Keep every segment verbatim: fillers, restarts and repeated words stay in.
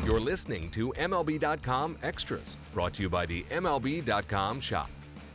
You're listening to M L B dot com Extras, brought to you by the M L B dot com shop.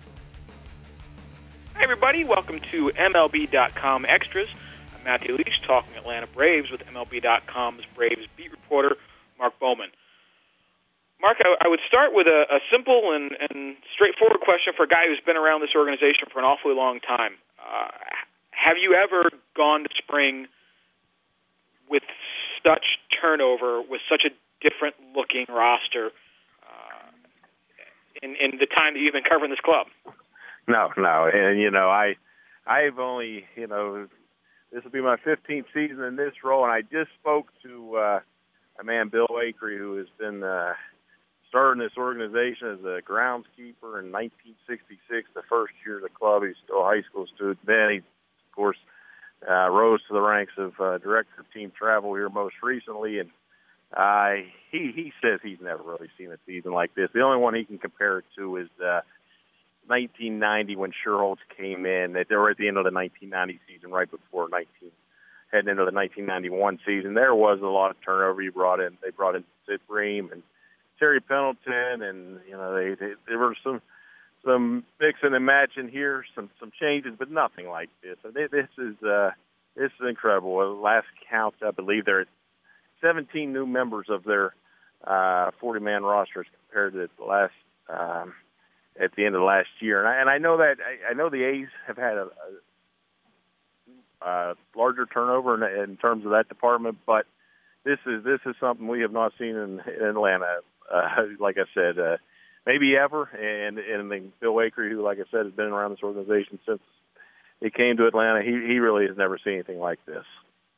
Hi, everybody. Welcome to M L B dot com Extras. I'm Matthew Leach, talking Atlanta Braves with M L B dot com's Braves beat reporter, Mark Bowman. Mark, I, I would start with a, a simple and, and straightforward question for a guy who's been around this organization for an awfully long time. Uh, have you ever gone to spring with such turnover, with such a different-looking roster uh, in, in the time that you've been covering this club? No, no, and you know, I, I've only, you know, this will be my fifteenth season in this role, and I just spoke to uh, a man, Bill Acree, who has been uh, starting this organization as a groundskeeper in nineteen sixty-six, the first year of the club. He's still a high school student. Then he, of course, uh, rose to the ranks of uh, director of team travel here most recently, and uh, he he says he's never really seen a season like this. The only one he can compare it to is uh, nineteen ninety when Sherholtz came in. They were at the end of the nineteen ninety season, right before nineteen heading into the nineteen ninety-one season. There was a lot of turnover. You brought in, they brought in Sid Bream and Terry Pendleton, and you know they, they there were some some mixing and matching here, some some changes, but nothing like this. So they, this is uh, this is incredible. Last count, I believe there are seventeen new members of their uh, forty-man rosters compared to the last. Um, at the end of last year. And I, and I know that I, I know the A's have had a, a, a larger turnover in, in terms of that department, but this is this is something we have not seen in, in Atlanta. Uh, like I said, uh, maybe ever. And and the Bill Acree, who, like I said, has been around this organization since it came to Atlanta, he he really has never seen anything like this.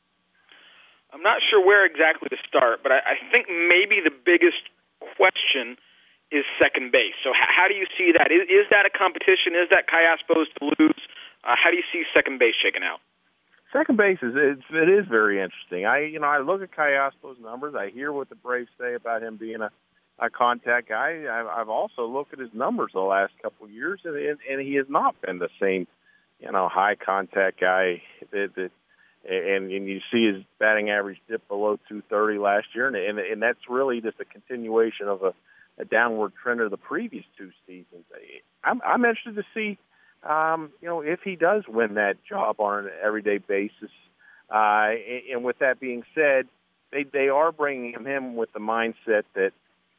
I'm not sure where exactly to start, but I, I think maybe the biggest question is second base. So h- how do you see that? Is, is that a competition? Is that Callaspo's to lose? Uh, how do you see second base shaking out? Second base is it's, it is very interesting. I you know I look at Callaspo's numbers. I hear what the Braves say about him being a, a contact guy. I, I've also looked at his numbers the last couple of years, and, and, and he has not been the same, you know, high contact guy. That, that and, and you see his batting average dip below two thirty last year, and, and and that's really just a continuation of a a downward trend of the previous two seasons. I'm, I'm interested to see, um, you know, if he does win that job on an everyday basis. Uh, and with that being said, they they are bringing him with the mindset that,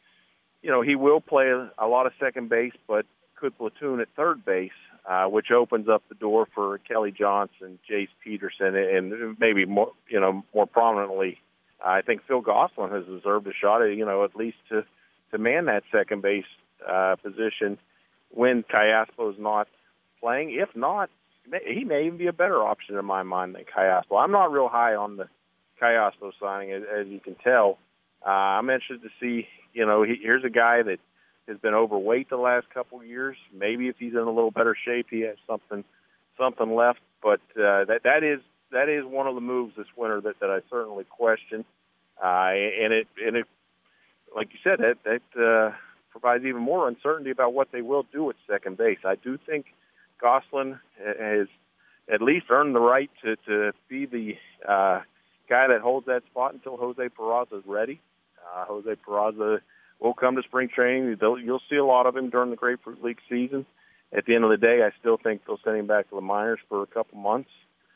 you know, he will play a lot of second base, but could platoon at third base, uh, which opens up the door for Kelly Johnson, Jace Peterson, and maybe more, you know, more prominently, I think Phil Gosselin has deserved a shot at, you know, at least to to man that second base uh, position when Callaspo is not playing. If not, he may even be a better option in my mind than Callaspo. I'm not real high on the Callaspo signing, as, as you can tell. Uh, I'm interested to see, you know, he, here's a guy that has been overweight the last couple of years. Maybe if he's in a little better shape, he has something something left. But uh, that that is that is one of the moves this winter that, that I certainly question. Uh, and it and it. Like you said, that, that uh, provides even more uncertainty about what they will do at second base. I do think Gosselin has at least earned the right to, to be the uh, guy that holds that spot until Jose Peraza is ready. Uh, Jose Peraza will come to spring training. They'll, you'll see a lot of him during the Grapefruit League season. At the end of the day, I still think they'll send him back to the minors for a couple months.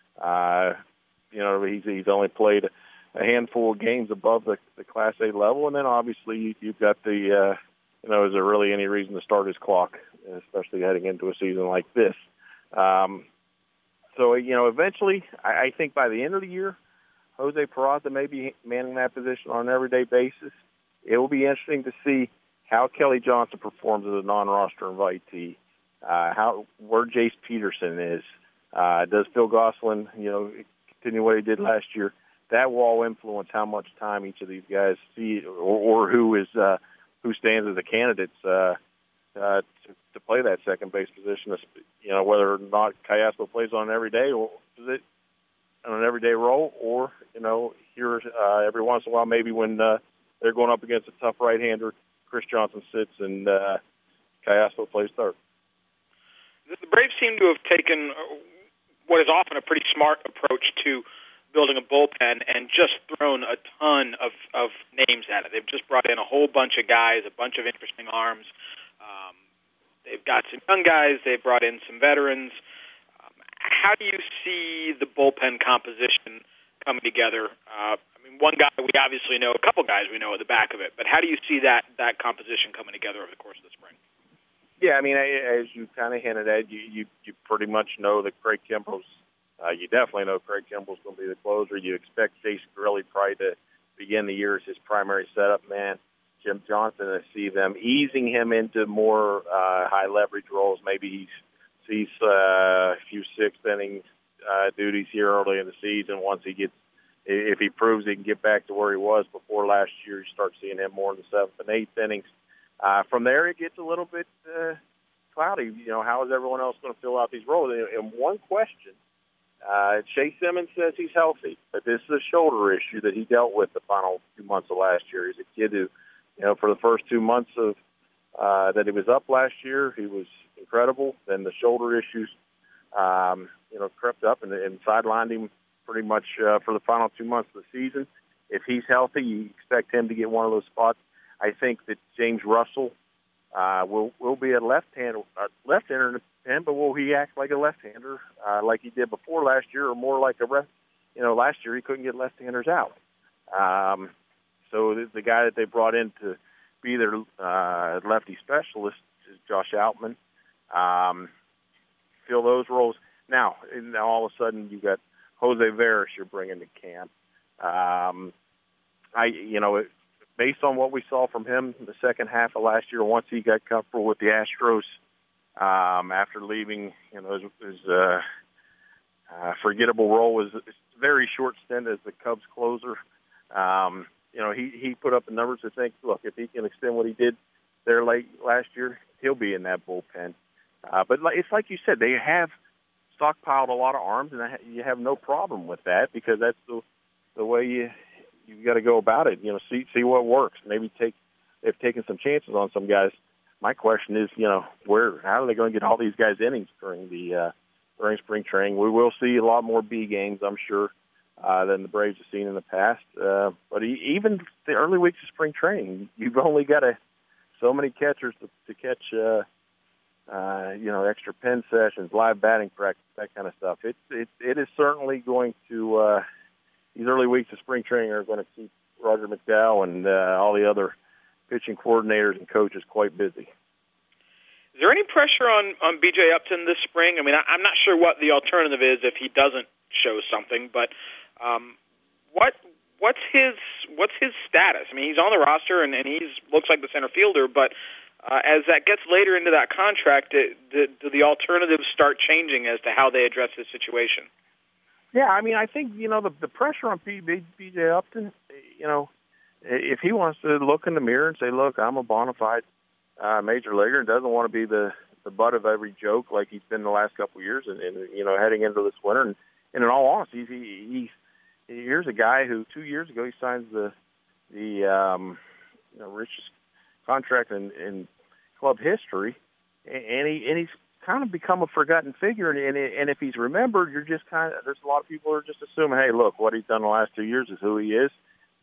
Uh, you know, he's, he's only played a handful of games above the, the Class A level, and then obviously you, you've got the, uh, you know, is there really any reason to start his clock, especially heading into a season like this? Um, so, you know, eventually, I, I think by the end of the year, Jose Peraza may be manning that position on an everyday basis. It will be interesting to see how Kelly Johnson performs as a non-roster invitee, uh, how where Jace Peterson is. Uh, does Phil Gosselin, you know, continue what he did last year? That will all influence how much time each of these guys see, or, or who is uh, who stands as the candidates uh, uh, to, to play that second base position. You know, whether or not Callaspo plays on an everyday or is it on an everyday role, or you know, here uh, every once in a while, maybe when uh, they're going up against a tough right-hander, Chris Johnson sits and uh, Callaspo plays third. The Braves seem to have taken what is often a pretty smart approach to building a bullpen and just thrown a ton of, of names at it. They've just brought in a whole bunch of guys, a bunch of interesting arms. Um, they've got some young guys. They've brought in some veterans. Um, how do you see the bullpen composition coming together? Uh, I mean, one guy we obviously know, a couple guys we know at the back of it, but how do you see that, that composition coming together over the course of the spring? Yeah, I mean, as you kind of hinted at, you, you, you pretty much know that Craig Kimbrell's Uh, you definitely know Craig Kimbrell's going to be the closer. You expect Jason Grilli probably to begin the year as his primary setup man. Jim Johnson, I see them easing him into more uh, high leverage roles. Maybe he sees uh, a few sixth inning uh, duties here early in the season. Once he gets, if he proves he can get back to where he was before last year, you start seeing him more in the seventh and eighth innings. Uh, from there, it gets a little bit uh, cloudy. You know, how is everyone else going to fill out these roles? And one question. Uh, Chase Simmons says he's healthy, but this is a shoulder issue that he dealt with the final two months of last year. He's a kid who, you know, for the first two months of uh, that he was up last year, he was incredible. Then the shoulder issues, um, you know, crept up and, and sidelined him pretty much uh, for the final two months of the season. If he's healthy, you expect him to get one of those spots. I think that James Russell uh, will will be a left-hander, uh, left-hander in the pen, but will he act like a left-hander uh, like he did before last year, or more like a ref? You know, last year he couldn't get left-handers out. Um, so the, the guy that they brought in to be their uh, lefty specialist is Josh Outman. Um, fill those roles. Now, now all of a sudden you got Jose Veras you're bringing to camp. Um, I, you know, it, based on what we saw from him in the second half of last year, once he got comfortable with the Astros, um, after leaving, you know, his, his uh, uh, forgettable role was a very short stint as the Cubs closer. Um, you know, he, he put up the numbers to think, look, if he can extend what he did there late last year, he'll be in that bullpen. Uh, but it's like you said, they have stockpiled a lot of arms, and you have no problem with that because that's the the way you you got to go about it. You know, see see what works. Maybe take they've taken some chances on some guys. My question is, you know, where how are they going to get all these guys innings during the uh, during spring training? We will see a lot more B games, I'm sure, uh, than the Braves have seen in the past. Uh, but even the early weeks of spring training, you've only got a, so many catchers to, to catch. Uh, Uh, you know, extra pen sessions, live batting practice, that kind of stuff. It it it is certainly going to uh, these early weeks of spring training are going to keep Roger McDowell and uh, all the other pitching coordinators and coaches quite busy. Is there any pressure on, on B J Upton this spring? I mean, I, I'm not sure what the alternative is if he doesn't show something, but um, what what's his what's his status? I mean, he's on the roster and, and he's looks like the center fielder, but Uh, as that gets later into that contract, do, do, do the alternatives start changing as to how they address this situation? Yeah, I mean, I think, you know, the, the pressure on B J Upton, you know, if he wants to look in the mirror and say, look, I'm a bona fide uh, major leaguer and doesn't want to be the, the butt of every joke like he's been the last couple of years and, and you know, heading into this winter. And, and in all honesty, he, he, here's a guy who two years ago he signs the, the um, you know, richest contract in, in club history, and he and he's kind of become a forgotten figure. And, and and if he's remembered, you're just kind of there's a lot of people who are just assuming, hey, look, what he's done the last two years is who he is.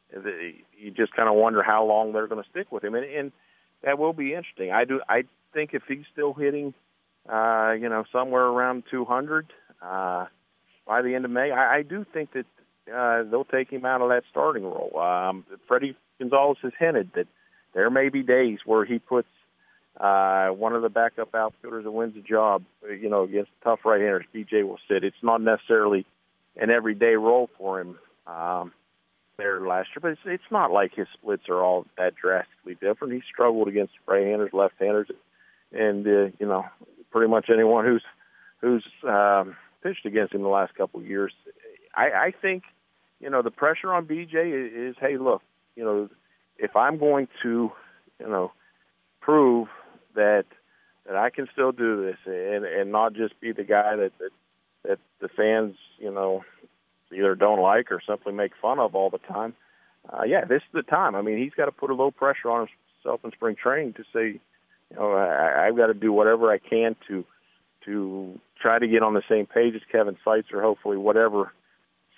You just kind of wonder how long they're going to stick with him, and, and that will be interesting. I do. I think if he's still hitting, uh, you know, somewhere around two hundred uh, by the end of May, I, I do think that uh, they'll take him out of that starting role. Um, Freddie Gonzalez has hinted that there may be days where he puts uh, one of the backup outfielders that wins the job, you know, against tough right-handers. B J will sit. It's not necessarily an everyday role for him um, there last year, but it's, it's not like his splits are all that drastically different. He struggled against right-handers, left-handers, and, uh, you know, pretty much anyone who's who's um, pitched against him the last couple of years. I, I think, you know, the pressure on B J is, is, hey, look, you know, if I'm going to, you know, prove that that I can still do this and and not just be the guy that that, that the fans, you know, either don't like or simply make fun of all the time, uh, yeah, this is the time. I mean, he's got to put a little pressure on himself in spring training to say, you know, I, I've got to do whatever I can to to try to get on the same page as Kevin Seitzer, hopefully whatever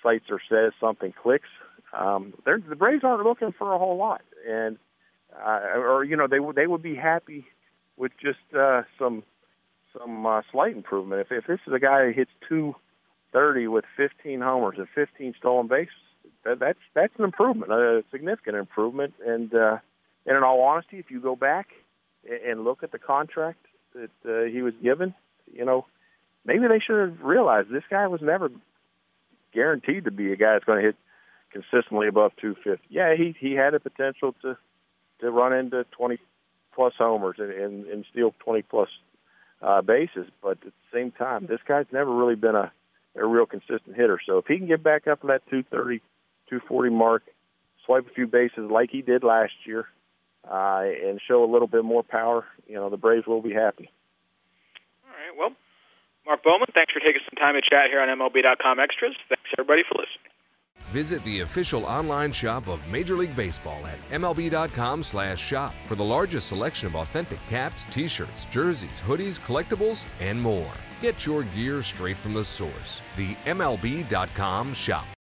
excites or says something clicks. Um, they're, the Braves aren't looking for a whole lot, and uh, or you know they would they would be happy with just uh, some some uh, slight improvement. If if this is a guy who hits two thirty with fifteen homers and fifteen stolen bases, that, that's that's an improvement, a significant improvement. And uh, and in all honesty, if you go back and look at the contract that uh, he was given, you know, maybe they should have realized this guy was never guaranteed to be a guy that's going to hit consistently above two fifty. Yeah, he he had a potential to to run into twenty plus homers and, and, and steal twenty plus uh, bases, but at the same time, this guy's never really been a, a real consistent hitter. So if he can get back up to that two thirty, two forty mark, swipe a few bases like he did last year, uh, and show a little bit more power, you know, the Braves will be happy. All right, well, Mark Bowman, thanks for taking some time to chat here on M L B dot com Extras. Thanks, everybody, for listening. Visit the official online shop of Major League Baseball at M L B dot com slash shop for the largest selection of authentic caps, t-shirts, jerseys, hoodies, collectibles, and more. Get your gear straight from the source, the M L B dot com shop.